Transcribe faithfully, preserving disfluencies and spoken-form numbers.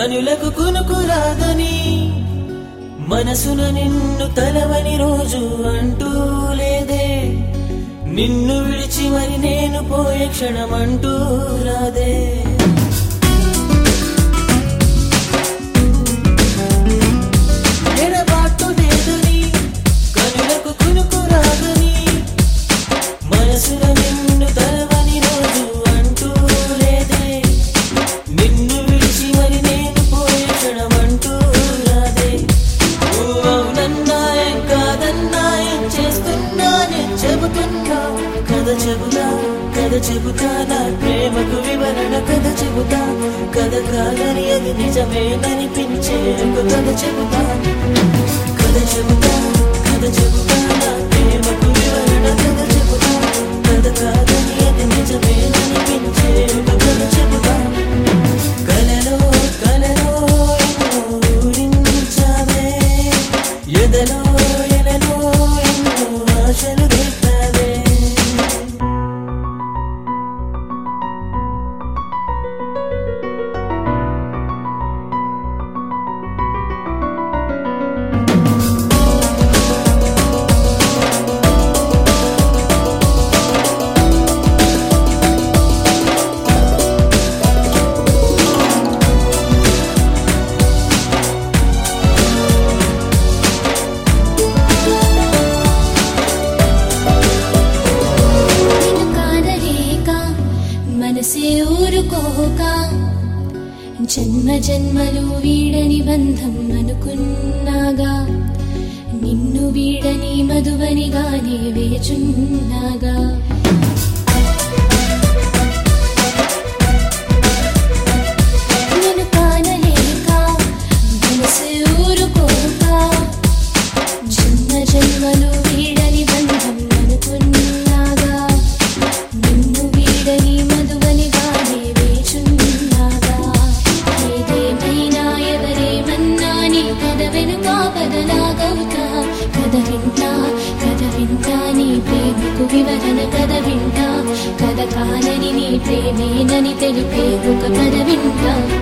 కనులకు కునుకు రాదని మనసున నిన్ను తలవని రోజు అంటూ లేదే నిన్ను విడిచి మరి నేను పోయే క్షణమంటూ రాదే ఎడబాటు లేదని కనులకు కునుకు రాదని మనసున నిన్ను తలవని రోజు అంటూ లేదే నిన్ను విడిచి మరి నేను పోయే క్షణమంటూ రాదే అవునన్నాయే కాదన్నాయే చేస్తున్నానే చెబుతున్నా కథ చెబుతా కథ చెబుతా నా ప్రేమకు వివరణ కథ చెబుతా కథ కాదని అది నిజమేననిపించే ఒక కథ చెబుతా కథ చెబుతా కథ చెబుతా నా ప్రేమకు వివరణ కథ చెబుతా కథ కాదని అది నిజమేననిపించే ఒక కథ చెబుతా కలలో కలలో ఎన్నో ఊరించావే ఎదలో ఎలలో ఎన్నో ఆశలు రేపావే మనసే ఊరుకోక జన్మ జన్మలు వీడని బంధం అనుకున్నాగా నిన్ను వీడని మధువనిగానే వేచున్నాగా నేను కానలేక మనసే ఊరుకోక జన్మ జన్మలు వీడని బంధం అనుకున్నాగా నిన్ను వీడని మధువనిగానే వేచున్నాగా ఏదేమైనా ఎవరేమన్నా నీ కథ వెనుక బదలాగవుతా కథ వింటా కథ వింటా నీ ప్రేమకు వివరణ కథ వింటా కథ కానని నీ ప్రేమేనని తెలిపే ఒక కథ వింటా